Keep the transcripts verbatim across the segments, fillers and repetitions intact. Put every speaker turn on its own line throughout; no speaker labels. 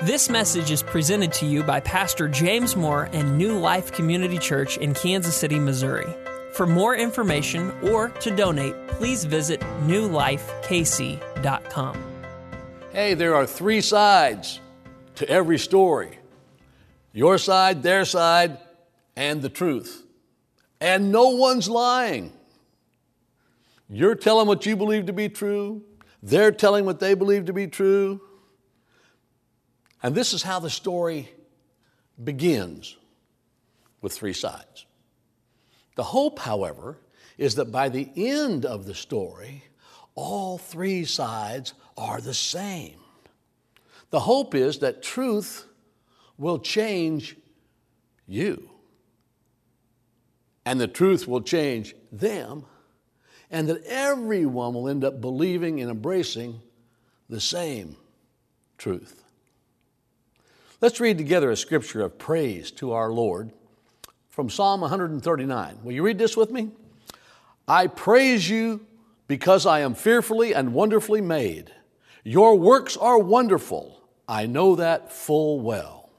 This message is presented to you by Pastor James Moore and New Life Community Church in Kansas City, Missouri. For more information or to donate, please visit new life k c dot com.
Hey, there are three sides to every story. Your side, their side, and the truth. And no one's lying. You're telling what you believe to be true. They're telling what they believe to be true. And this is how the story begins, with three sides. The hope, however, is that by the end of the story, all three sides are the same. The hope is that truth will change you, and the truth will change them, and that everyone will end up believing and embracing the same truth. Let's read together a scripture of praise to our Lord from Psalm one thirty-nine. Will you read this with me? I praise you because I am fearfully and wonderfully made. Your works are wonderful. I know that full well.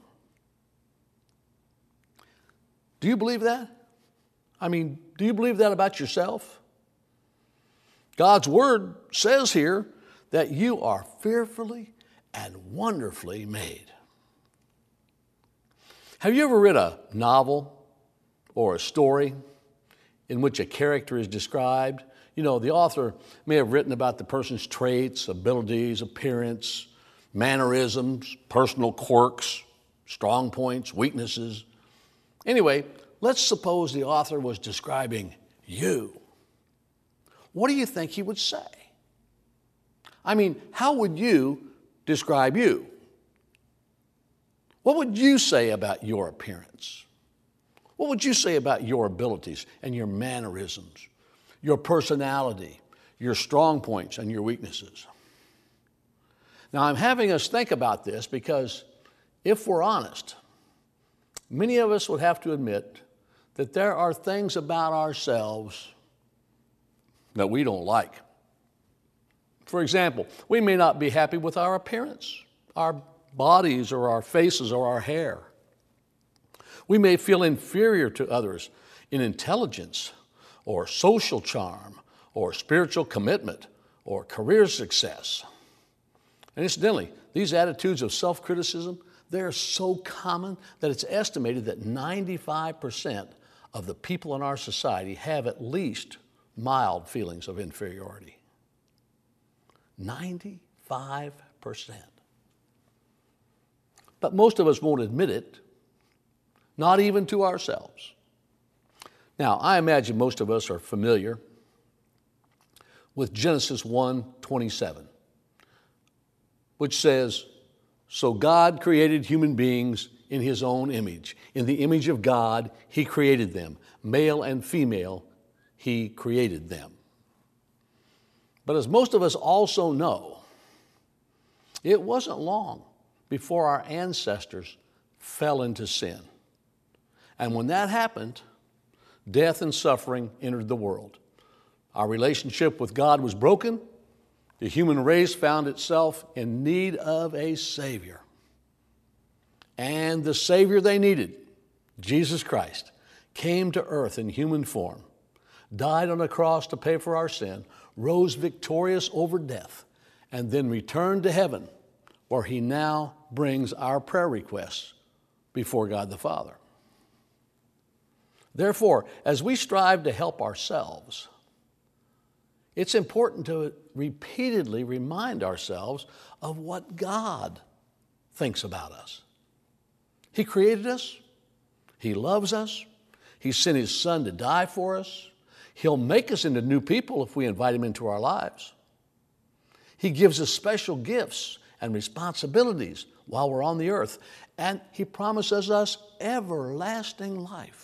Do you believe that? I mean, do you believe that about yourself? God's word says here that you are fearfully and wonderfully made. Have you ever read a novel or a story in which a character is described? You know, the author may have written about the person's traits, abilities, appearance, mannerisms, personal quirks, strong points, weaknesses. Anyway, let's suppose the author was describing you. What do you think he would say? I mean, how would you describe you? What would you say about your appearance? What would you say about your abilities and your mannerisms, your personality, your strong points and your weaknesses? Now, I'm having us think about this because if we're honest, many of us would have to admit that there are things about ourselves that we don't like. For example, we may not be happy with our appearance, our bodies or our faces or our hair. We may feel inferior to others in intelligence or social charm or spiritual commitment or career success. And incidentally, these attitudes of self-criticism, they're so common that it's estimated that ninety-five percent of the people in our society have at least mild feelings of inferiority. ninety-five percent. But most of us won't admit it, not even to ourselves. Now, I imagine most of us are familiar with Genesis one twenty-seven, which says, so God created human beings in his own image. In the image of God, he created them. Male and female, he created them. But as most of us also know, it wasn't long before our ancestors fell into sin. And when that happened, death and suffering entered the world. Our relationship with God was broken. The human race found itself in need of a Savior. And the Savior they needed, Jesus Christ, came to earth in human form, died on a cross to pay for our sin, rose victorious over death, and then returned to heaven, where he now brings our prayer requests before God the Father. Therefore, as we strive to help ourselves, it's important to repeatedly remind ourselves of what God thinks about us. He created us. He loves us. He sent his Son to die for us. He'll make us into new people if we invite him into our lives. He gives us special gifts and responsibilities while we're on the earth. And he promises us everlasting life.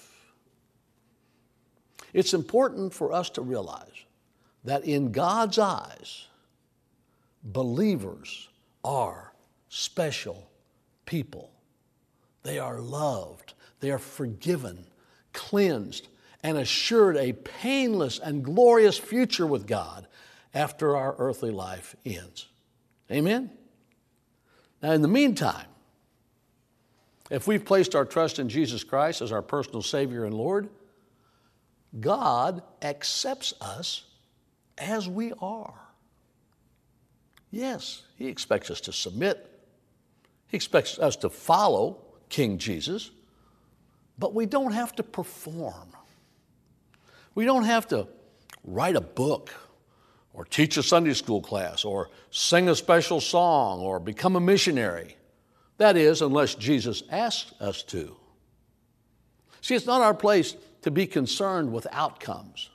It's important for us to realize that in God's eyes, believers are special people. They are loved. They are forgiven, cleansed, and assured a painless and glorious future with God after our earthly life ends. Amen? Now, in the meantime, If we've placed our trust in Jesus Christ as our personal Savior and Lord, God accepts us as we are. Yes, He expects us to submit. He expects us to follow King Jesus, but we don't have to perform. We don't have to write a book or teach a Sunday school class or sing a special song or become a missionary. That is, unless Jesus asks us to. See, it's not our place to be concerned with outcomes.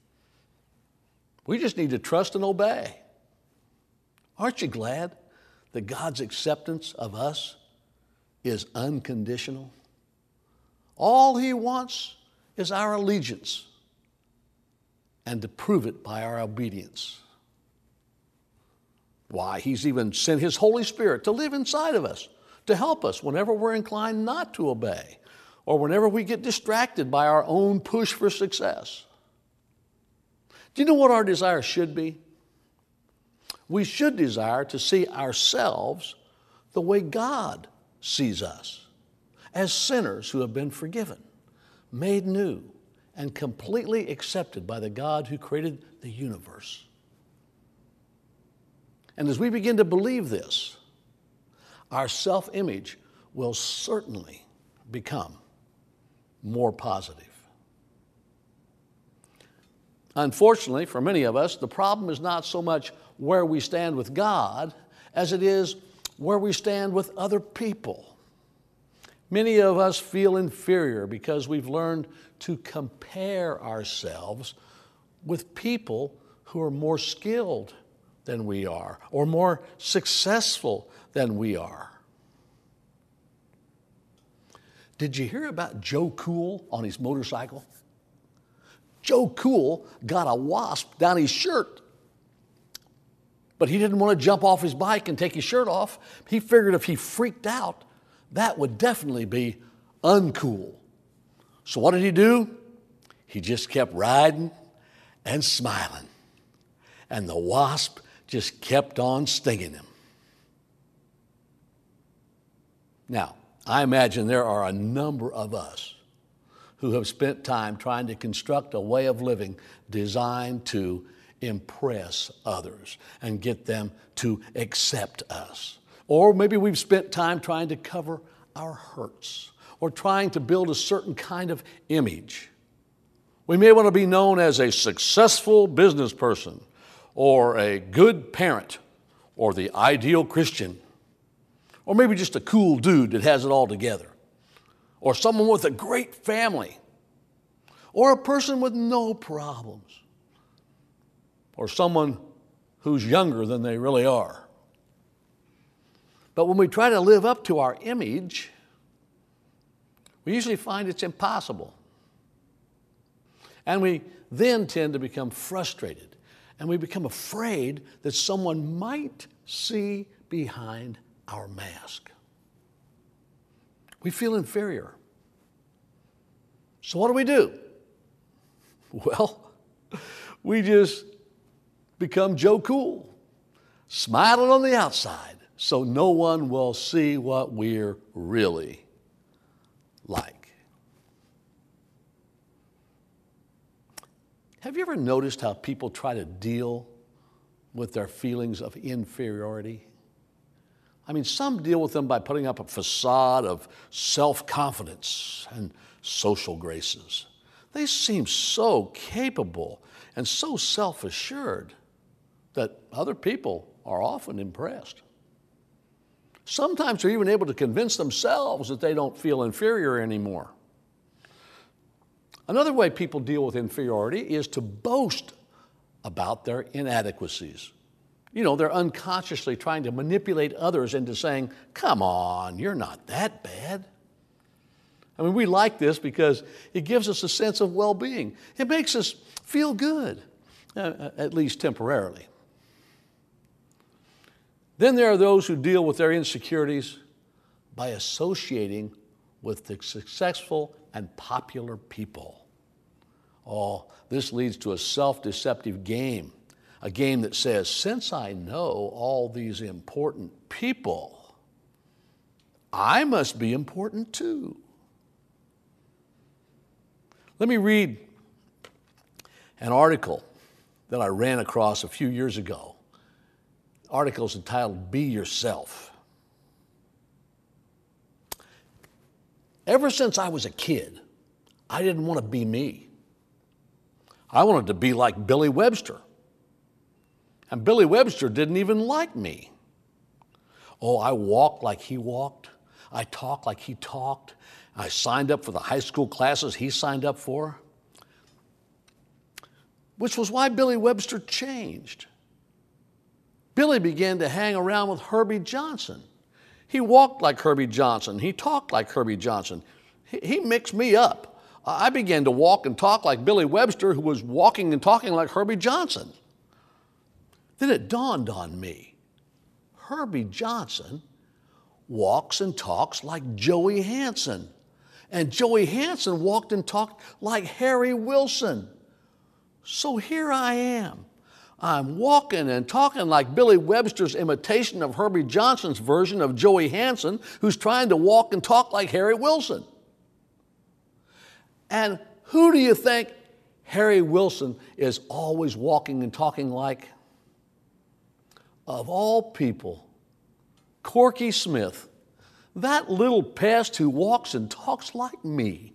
We just need to trust and obey. Aren't you glad that God's acceptance of us is unconditional? All He wants is our allegiance and to prove it by our obedience. Why, He's even sent His Holy Spirit to live inside of us, to help us whenever we're inclined not to obey, or whenever we get distracted by our own push for success. Do you know what our desire should be? We should desire to see ourselves the way God sees us, as sinners who have been forgiven, made new, and completely accepted by the God who created the universe. And as we begin to believe this, our self-image will certainly become more positive. Unfortunately, for many of us, the problem is not so much where we stand with God as it is where we stand with other people. Many of us feel inferior because we've learned to compare ourselves with people who are more skilled than we are or more successful than we are. Did you hear about Joe Cool on his motorcycle? Joe Cool got a wasp down his shirt, but he didn't want to jump off his bike and take his shirt off. He figured if he freaked out, that would definitely be uncool. So what did he do? He just kept riding and smiling, and the wasp just kept on stinging him. Now, I imagine there are a number of us who have spent time trying to construct a way of living designed to impress others and get them to accept us. Or maybe we've spent time trying to cover our hurts or trying to build a certain kind of image. We may want to be known as a successful business person or a good parent or the ideal Christian, or maybe just a cool dude that has it all together, or someone with a great family, or a person with no problems, or someone who's younger than they really are. But when we try to live up to our image, we usually find it's impossible. And we then tend to become frustrated, and we become afraid that someone might see behind our mask. We feel inferior. So what do we do? Well, we just become Joe Cool, smiling on the outside so no one will see what we're really like. Have you ever noticed how people try to deal with their feelings of inferiority? I mean, some deal with them by putting up a facade of self-confidence and social graces. They seem so capable and so self-assured that other people are often impressed. Sometimes they're even able to convince themselves that they don't feel inferior anymore. Another way people deal with inferiority is to boast about their inadequacies. You know, they're unconsciously trying to manipulate others into saying, come on, you're not that bad. I mean, we like this because it gives us a sense of well-being. It makes us feel good, uh, at least temporarily. Then there are those who deal with their insecurities by associating with the successful and popular people. Oh, this leads to a self-deceptive game. A game that says, since I know all these important people, I must be important too. Let me read an article that I ran across a few years ago. The article is entitled, Be Yourself. Ever since I was a kid, I didn't want to be me. I wanted to be like Billy Webster. And Billy Webster didn't even like me. Oh, I walked like he walked. I talked like he talked. I signed up for the high school classes he signed up for, which was why Billy Webster changed. Billy began to hang around with Herbie Johnson. He walked like Herbie Johnson. He talked like Herbie Johnson. He, he mixed me up. I began to walk and talk like Billy Webster, who was walking and talking like Herbie Johnson. Then it dawned on me, Herbie Johnson walks and talks like Joey Hansen. And Joey Hansen walked and talked like Harry Wilson. So here I am. I'm walking and talking like Billy Webster's imitation of Herbie Johnson's version of Joey Hansen, who's trying to walk and talk like Harry Wilson. And who do you think Harry Wilson is always walking and talking like? Of all people, Corky Smith, that little pest who walks and talks like me.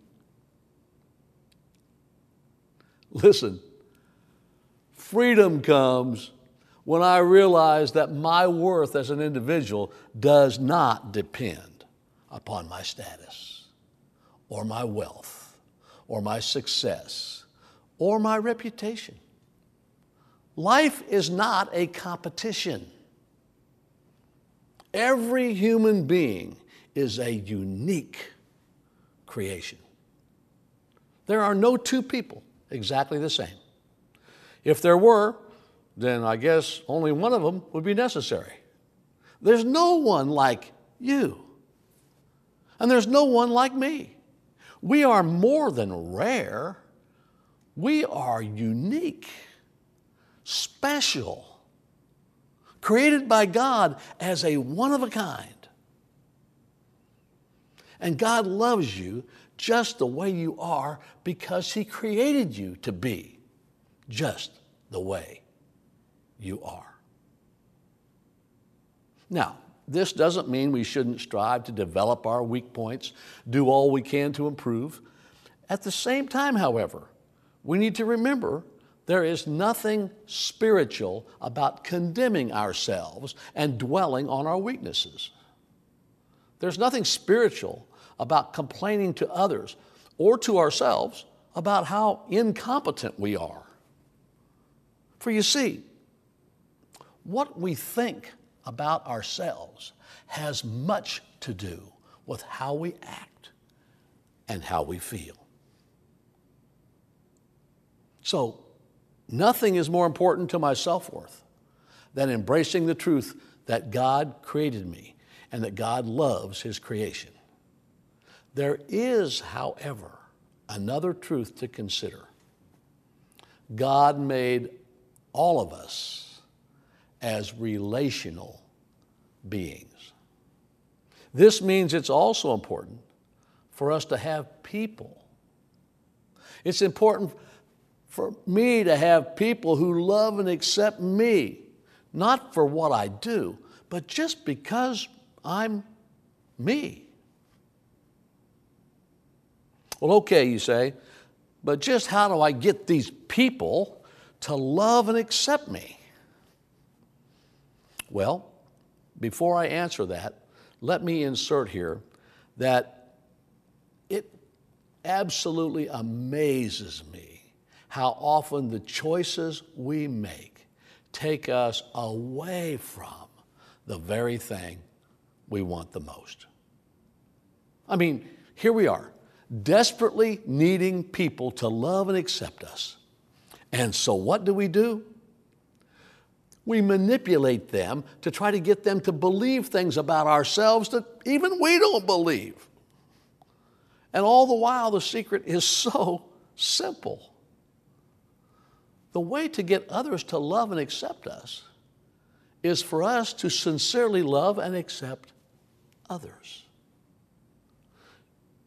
Listen, freedom comes when I realize that my worth as an individual does not depend upon my status or my wealth or my success or my reputation. Life is not a competition. Every human being is a unique creation. There are no two people exactly the same. If there were, then I guess only one of them would be necessary. There's no one like you, and there's no one like me. We are more than rare. We are unique, special, created by God as a one-of-a-kind. And God loves you just the way you are because He created you to be just the way you are. Now, this doesn't mean we shouldn't strive to develop our weak points, do all we can to improve. At the same time, however, we need to remember there is nothing spiritual about condemning ourselves and dwelling on our weaknesses. There's nothing spiritual about complaining to others or to ourselves about how incompetent we are. For you see, what we think about ourselves has much to do with how we act and how we feel. So, nothing is more important to my self-worth than embracing the truth that God created me and that God loves His creation. There is, however, another truth to consider. God made all of us as relational beings. This means it's also important for us to have people. It's important for me to have people who love and accept me, not for what I do, but just because I'm me. Well, okay, you say, but just how do I get these people to love and accept me? Well, before I answer that, let me insert here that it absolutely amazes me how often the choices we make take us away from the very thing we want the most. I mean, here we are, desperately needing people to love and accept us. And so what do we do? We manipulate them to try to get them to believe things about ourselves that even we don't believe. And all the while, the secret is so simple. The way to get others to love and accept us is for us to sincerely love and accept others.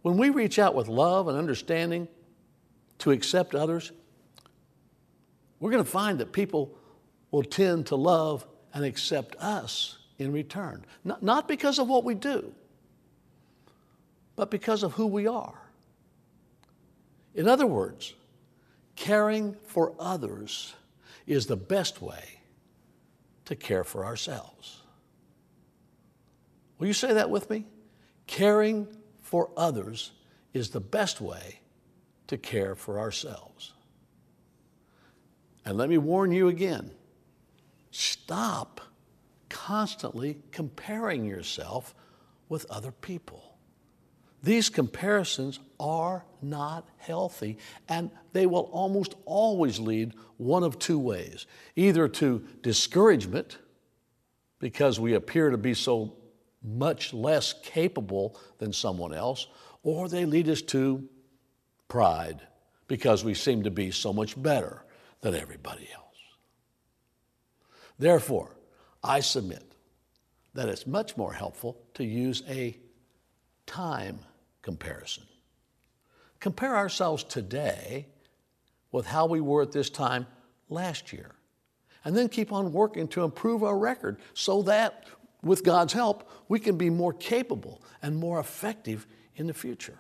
When we reach out with love and understanding to accept others, we're going to find that people will tend to love and accept us in return. Not, not because of what we do, but because of who we are. In other words, caring for others is the best way to care for ourselves. Will you say that with me? Caring for others is the best way to care for ourselves. And let me warn you again, stop constantly comparing yourself with other people. These comparisons are not healthy, and they will almost always lead one of two ways. Either to discouragement, because we appear to be so much less capable than someone else, or they lead us to pride, because we seem to be so much better than everybody else. Therefore, I submit that it's much more helpful to use a time comparison. Compare ourselves today with how we were at this time last year, and then keep on working to improve our record so that, with God's help, we can be more capable and more effective in the future.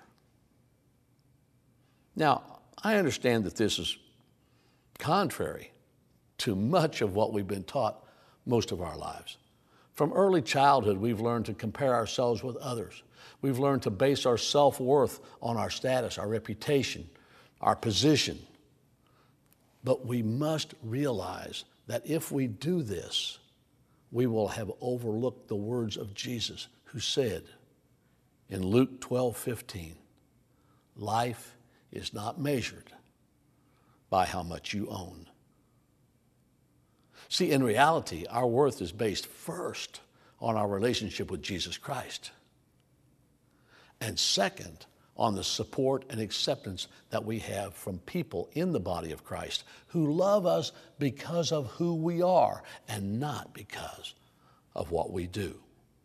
Now, I understand that this is contrary to much of what we've been taught most of our lives. From early childhood, we've learned to compare ourselves with others. We've learned to base our self-worth on our status, our reputation, our position. But we must realize that if we do this, we will have overlooked the words of Jesus, who said in Luke twelve fifteen, life is not measured by how much you own. See, in reality, our worth is based first on our relationship with Jesus Christ, and second, on the support and acceptance that we have from people in the body of Christ who love us because of who we are and not because of what we do.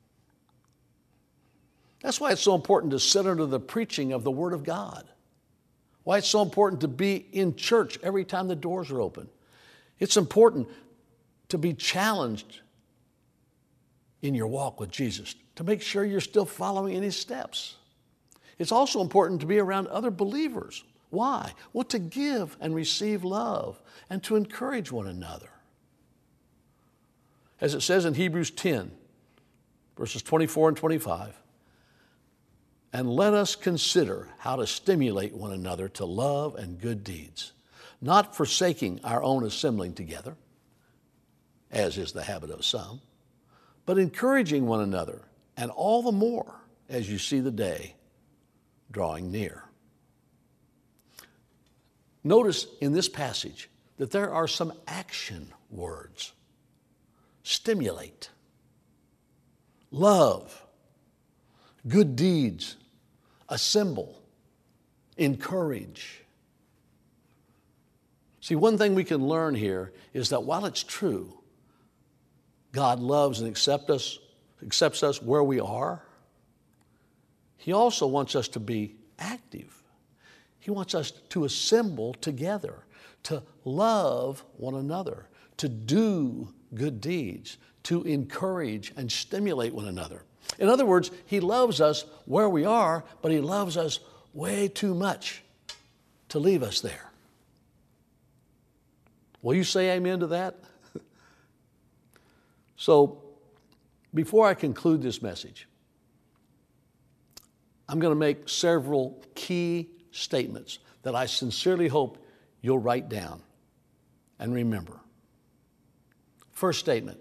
That's why it's so important to sit under the preaching of the Word of God. Why it's so important to be in church every time the doors are open. It's important to be challenged in your walk with Jesus, to make sure you're still following in His steps. It's also important to be around other believers. Why? Well, to give and receive love and to encourage one another. As it says in Hebrews ten, verses twenty-four and twenty-five, and let us consider how to stimulate one another to love and good deeds, not forsaking our own assembling together, as is the habit of some, but encouraging one another, and all the more as you see the day drawing near. Notice in this passage that there are some action words. Stimulate, love, good deeds, assemble, encourage. See, one thing we can learn here is that while it's true, God loves and accepts us, accepts us where we are, He also wants us to be active. He wants us to assemble together, to love one another, to do good deeds, to encourage and stimulate one another. In other words, He loves us where we are, but He loves us way too much to leave us there. Will you say amen to that? So, before I conclude this message, I'm going to make several key statements that I sincerely hope you'll write down and remember. First statement: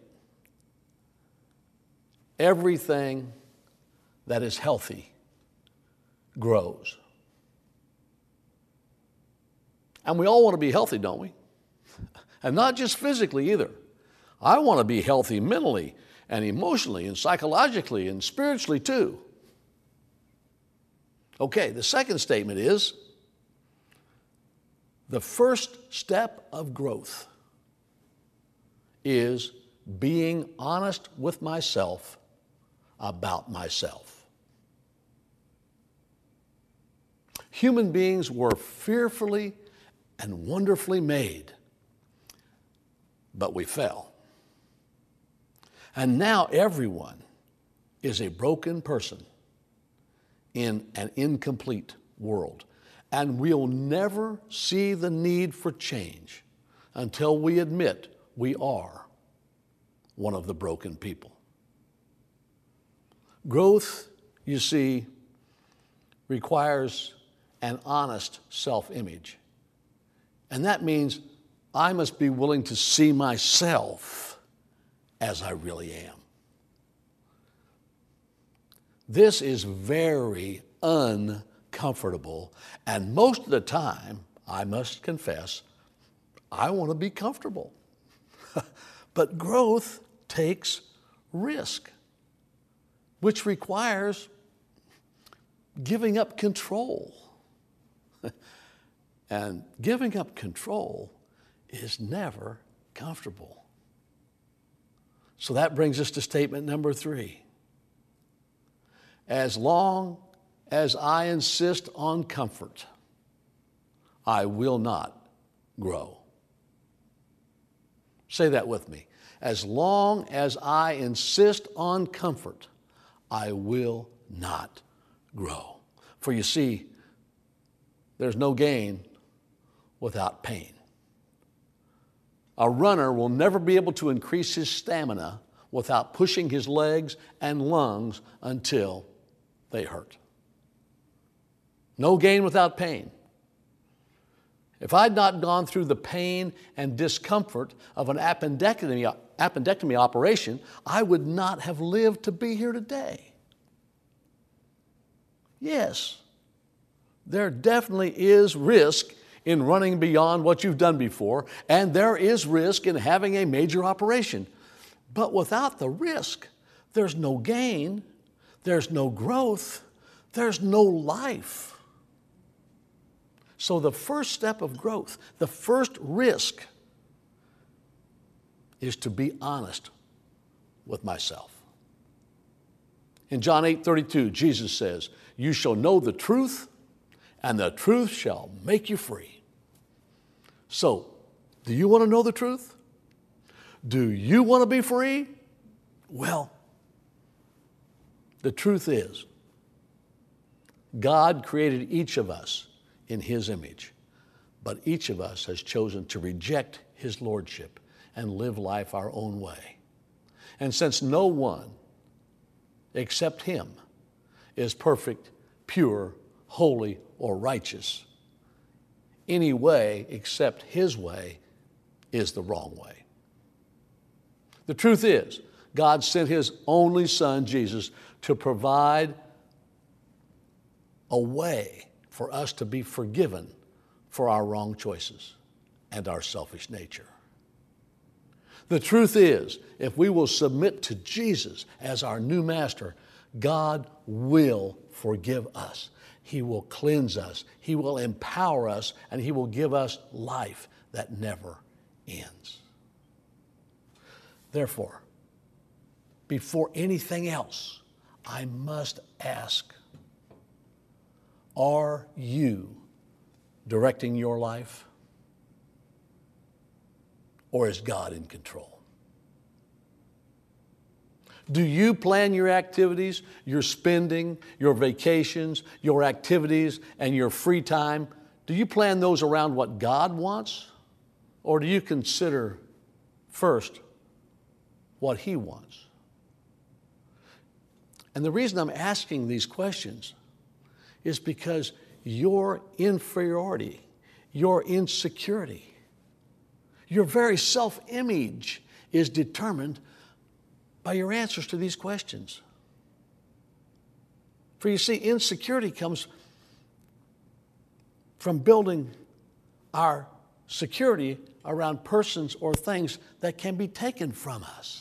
everything that is healthy grows. And we all want to be healthy, don't we? And not just physically either. I want to be healthy mentally and emotionally and psychologically and spiritually too. Okay, the second statement is the first step of growth is being honest with myself about myself. Human beings were fearfully and wonderfully made, but we fell. And now everyone is a broken person in an incomplete world. And we'll never see the need for change until we admit we are one of the broken people. Growth, you see, requires an honest self-image. And that means I must be willing to see myself as I really am. This is very uncomfortable, and most of the time, I must confess, I want to be comfortable. But growth takes risk, which requires giving up control. And giving up control is never comfortable. So that brings us to statement number three. As long as I insist on comfort, I will not grow. Say that with me. As long as I insist on comfort, I will not grow. For you see, there's no gain without pain. A runner will never be able to increase his stamina without pushing his legs and lungs until they hurt. No gain without pain. If I'd not gone through the pain and discomfort of an appendectomy, appendectomy operation, I would not have lived to be here today. Yes, there definitely is risk in running beyond what you've done before, and there is risk in having a major operation. But without the risk, there's no gain, there's no growth, there's no life. So the first step of growth, the first risk, is to be honest with myself. In John eight thirty-two, Jesus says, "You shall know the truth, and the truth shall make you free." So, do you want to know the truth? Do you want to be free? Well, the truth is, God created each of us in His image, but each of us has chosen to reject His lordship and live life our own way. And since no one except Him is perfect, pure, holy, or righteous, any way except His way is the wrong way. The truth is, God sent His only Son, Jesus, to provide a way for us to be forgiven for our wrong choices and our selfish nature. The truth is, if we will submit to Jesus as our new master, God will forgive us. He will cleanse us. He will empower us, and He will give us life that never ends. Therefore, before anything else, I must ask, are you directing your life? Or is God in control? Do you plan your activities, your spending, your vacations, your activities, and your free time? Do you plan those around what God wants? Or do you consider first what He wants? And the reason I'm asking these questions is because your inferiority, your insecurity, your very self-image is determined by your answers to these questions. For you see, insecurity comes from building our security around persons or things that can be taken from us.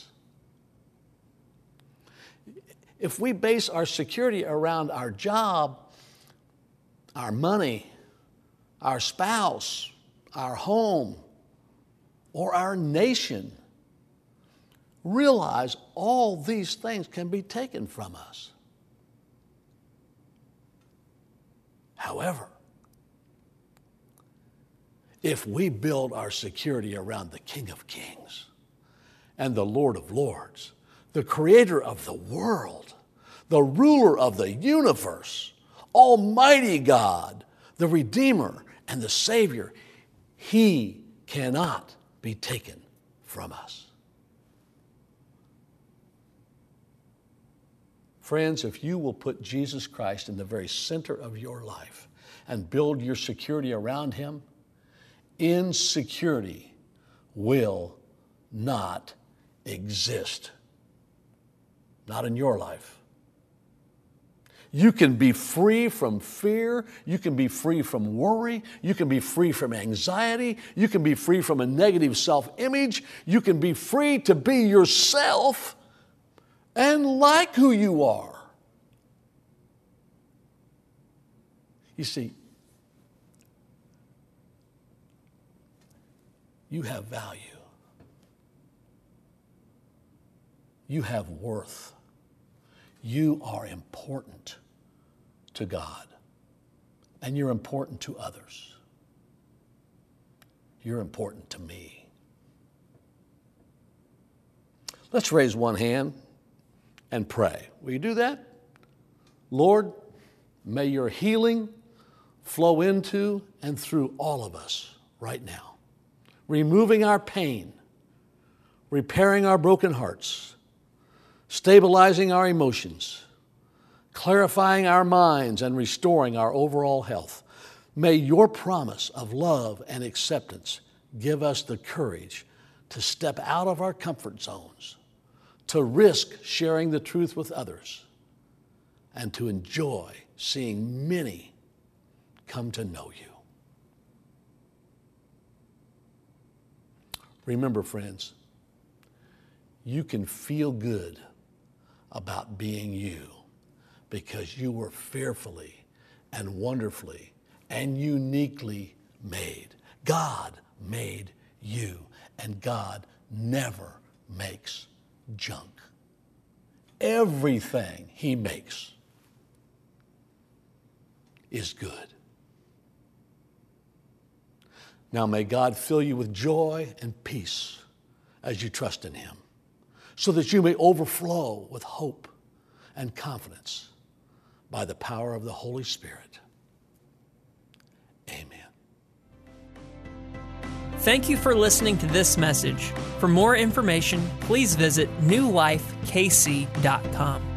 If we base our security around our job, our money, our spouse, our home, or our nation, realize all these things can be taken from us. However, if we build our security around the King of Kings and the Lord of Lords, the creator of the world, the ruler of the universe, Almighty God, the Redeemer and the Savior. He cannot be taken from us. Friends, if you will put Jesus Christ in the very center of your life and build your security around him, insecurity will not exist. Not in your life. You can be free from fear. You can be free from worry. You can be free from anxiety. You can be free from a negative self-image. You can be free to be yourself and like who you are. You see, you have value. You have worth. You are important to God, and you're important to others. You're important to me. Let's raise one hand and pray. Will you do that? Lord, may your healing flow into and through all of us right now, removing our pain, repairing our broken hearts, stabilizing our emotions, clarifying our minds, and restoring our overall health. May your promise of love and acceptance give us the courage to step out of our comfort zones, to risk sharing the truth with others, and to enjoy seeing many come to know you. Remember, friends, you can feel good about being you because you were fearfully and wonderfully and uniquely made. God made you, and God never makes junk. Everything he makes is good. Now may God fill you with joy and peace as you trust in him, so that you may overflow with hope and confidence by the power of the Holy Spirit. Amen.
Thank you for listening to this message. For more information, please visit new life k c dot com.